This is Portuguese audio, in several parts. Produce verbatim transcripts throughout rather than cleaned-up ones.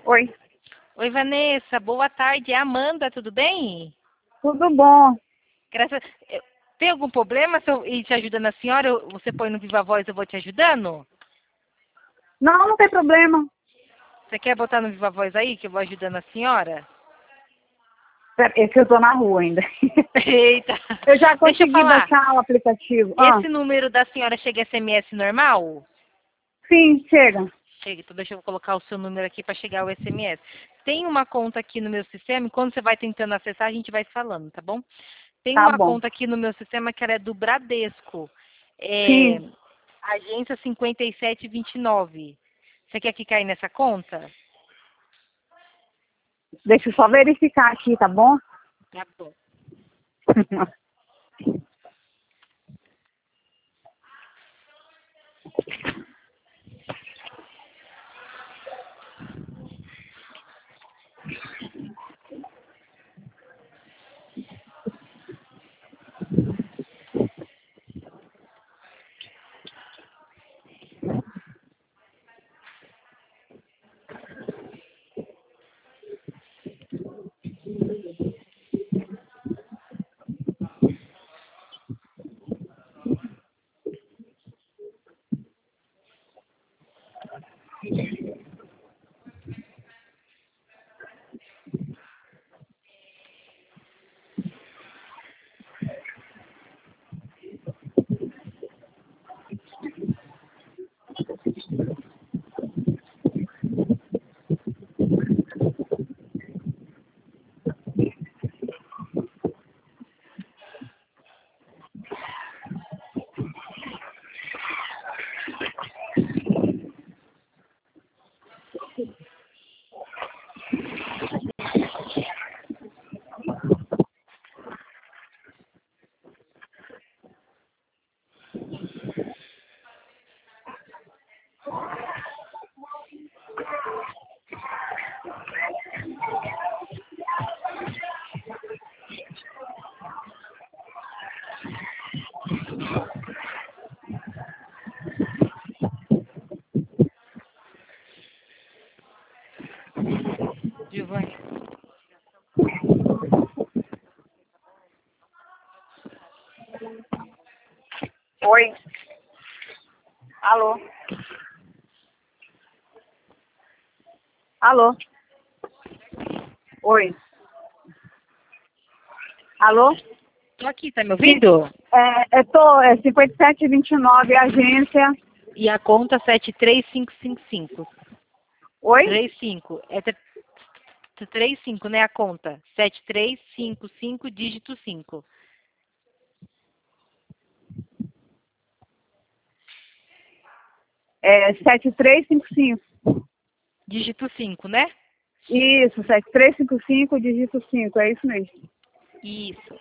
Oi, Oi, Vanessa, boa tarde. É a Amanda, tudo bem? tudo bom? Graças... eu- Tem algum problema se eu ir te ajudando a senhora? Eu- Você põe no Viva Voz, eu vou te ajudando? Não, não tem problema. Você quer botar no Viva Voz aí, que eu vou ajudando a senhora? Pera, é que eu tô na rua ainda. Eita! Eu já Deixa eu consegui falar. baixar o aplicativo. Ah, Esse número da senhora chega S M S normal? sim, chega. Chega, então deixa eu colocar o seu número aqui para chegar o S M S. Tem uma conta aqui no meu sistema, e quando você vai tentando acessar, a gente vai falando, tá bom? Tem Tá uma bom. conta aqui no meu sistema que ela é do Bradesco. É, Sim, agência cinquenta e sete vinte e nove. Você quer que caia nessa conta? deixa eu só verificar aqui, tá bom? Tá bom. Giovanni. Oi. Alô? Alô? Oi. Alô? Tô aqui, tá me Sim. ouvindo? É, eu tô, é cinquenta e sete vinte e nove, agência. E a conta sete três cinco cinco cinco. Oi? trinta e cinco. É trinta e cinco, né, a conta? sete três cinco cinco, dígito cinco. É sete três cinco cinco. Dígito cinco, né? Isso, sete três cinco cinco, dígito cinco, é isso mesmo. Isso.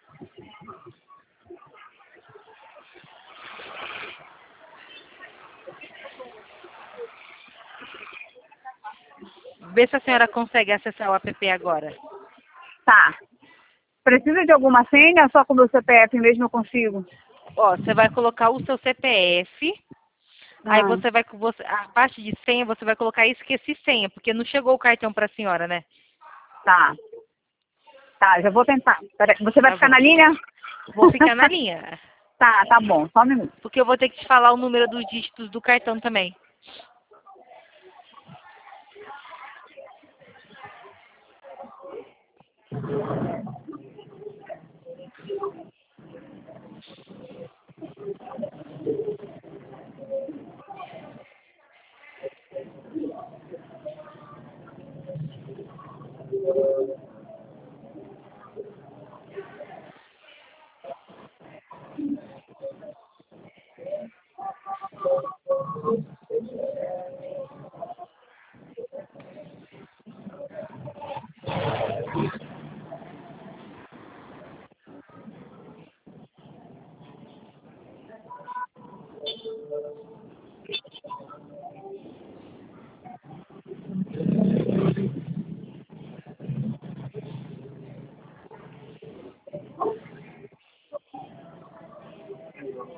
Vê se a senhora consegue acessar o app agora. Tá. Precisa de alguma senha? Só com o meu C P F mesmo eu consigo? Ó, você vai colocar o seu C P F, aí Ah, você vai, você, a parte de senha, você vai colocar esqueci senha, porque não chegou o cartão para a senhora, né? tá. Tá, já vou tentar. Pera, você vai Tá ficar bom. na linha? Vou ficar na linha, Tá, tá bom. Só um minuto. porque eu vou ter que te falar o número dos dígitos do cartão também.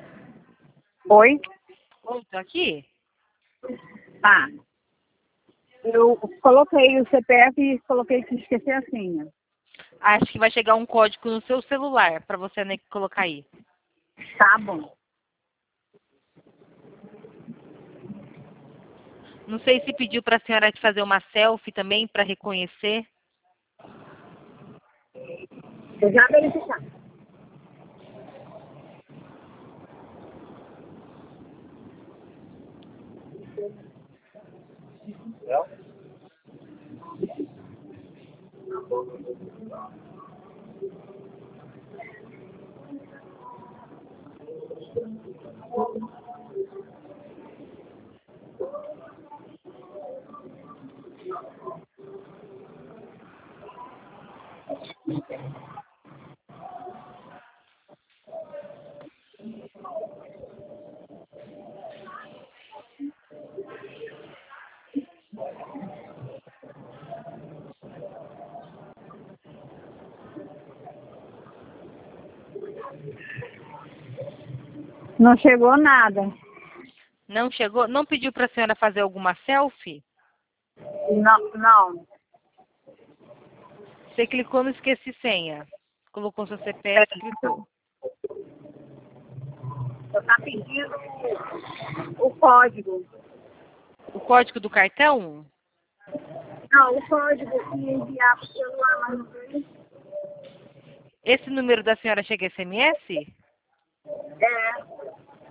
Oi? Oi, tô aqui? Tá. Eu coloquei o C P F e coloquei que esqueci a senha. Acho que vai chegar um código no seu celular para você, né, colocar aí. Tá bom. Não sei se pediu para a senhora te fazer uma selfie também para reconhecer. Eu já verificar. Não chegou nada. Não chegou? Não pediu para a senhora fazer alguma selfie? Não, não. Você clicou no esqueci senha. Colocou seu C P F e clicou. Só tá pedindo o código. O código do cartão? Não, o código que enviar pro celular, mas não veio. Esse número da senhora chega S M S? É.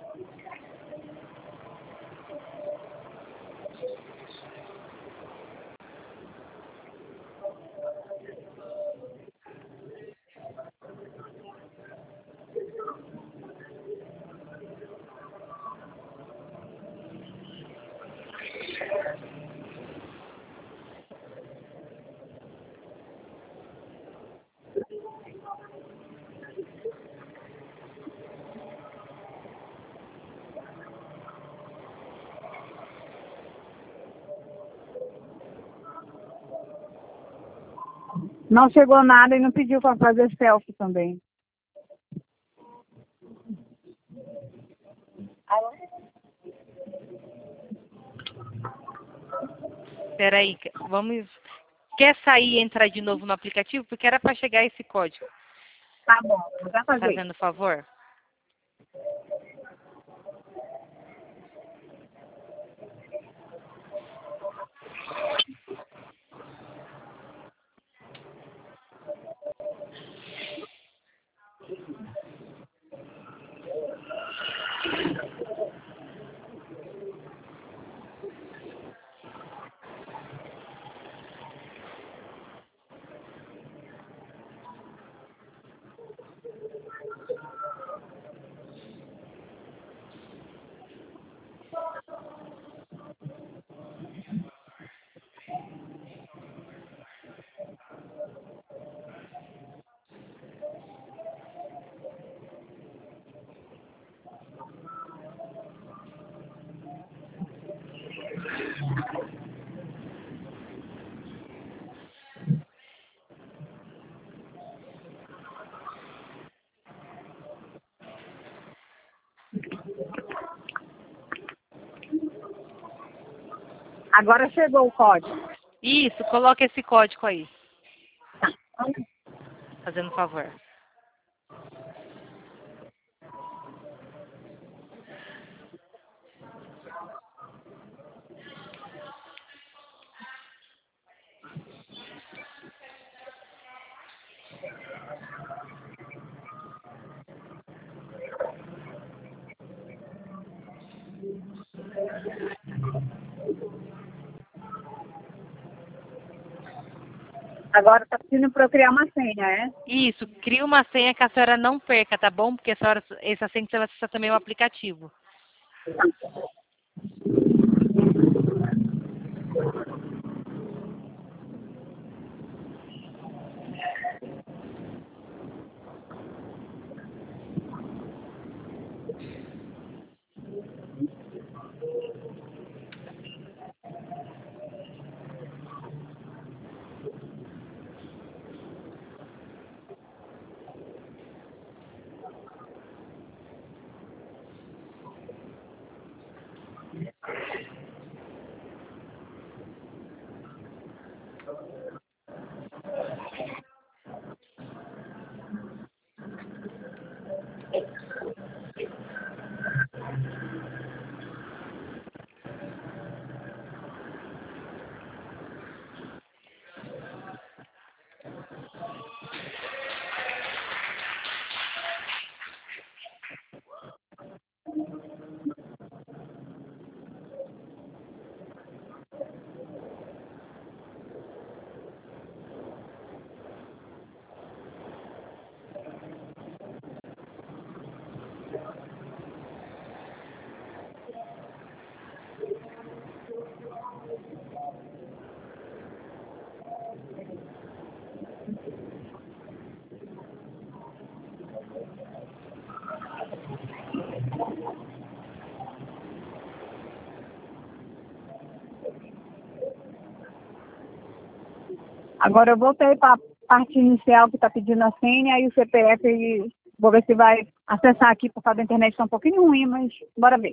Não chegou nada e não pediu para fazer selfie também. Espera aí, vamos... Quer sair e entrar de novo no aplicativo? Porque era para chegar esse código. Tá bom, vou já fazer. Fazendo favor? Agora chegou o código. Isso, coloca esse código aí. Fazendo favor. Agora tá pedindo para eu criar uma senha, é? Isso, cria uma senha que a senhora não perca, tá bom? Porque a senhora, essa senha você vai acessar também o aplicativo. Agora eu voltei para a parte inicial que está pedindo a senha, aí o C P F, ele, vou ver se vai acessar aqui, por causa da internet está um pouquinho ruim, mas bora ver.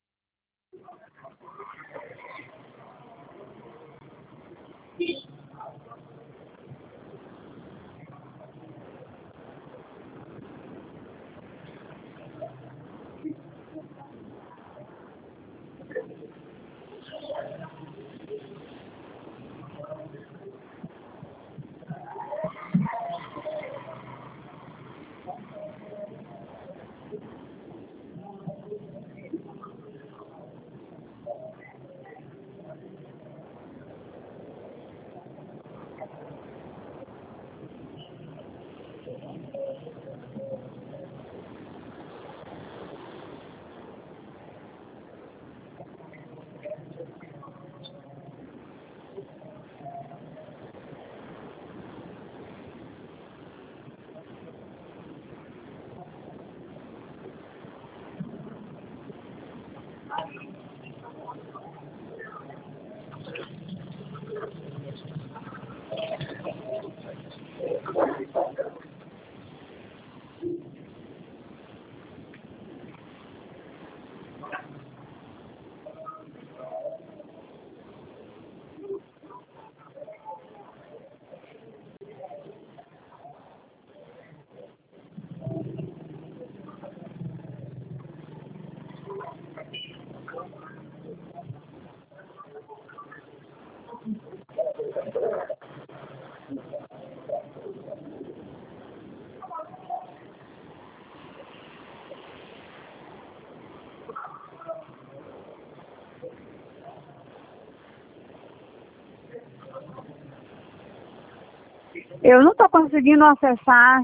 Eu não estou conseguindo acessar.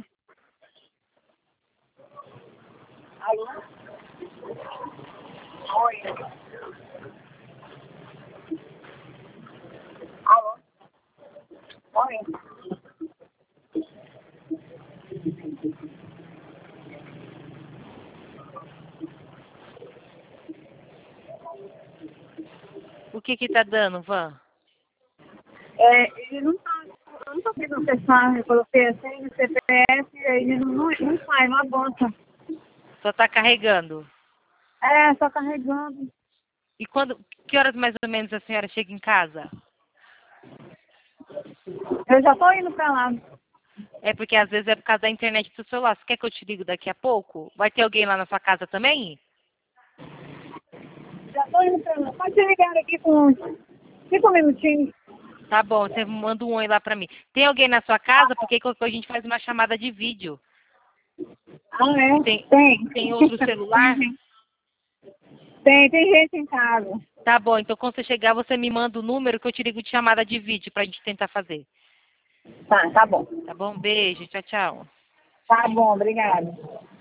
Alô? Oi. Alô? Oi. O que que tá dando, Van? É, ele não está, eu não estou conseguindo acessar, eu coloquei a senha do C P F, aí ele não, não, não sai, não avança. Só tá carregando. É, só carregando. E quando, que horas mais ou menos a senhora chega em casa? Eu já estou indo para lá. É porque às vezes é por causa da internet do celular. Você quer que eu te ligo daqui a pouco? Vai ter alguém lá na sua casa também? Já estou indo para lá. Pode ligar aqui com cinco minutinhos. Tá bom, você manda um oi lá pra mim. Tem alguém na sua casa? Porque qualquer coisa a gente faz uma chamada de vídeo. Ah, é? Tem, Tem. tem outro celular? Tem, tem gente em casa. Tá bom, então quando você chegar você me manda o número que eu te ligo de chamada de vídeo pra gente tentar fazer. Tá, tá bom. Tá bom? Beijo, tchau, tchau. Tá bom, obrigada.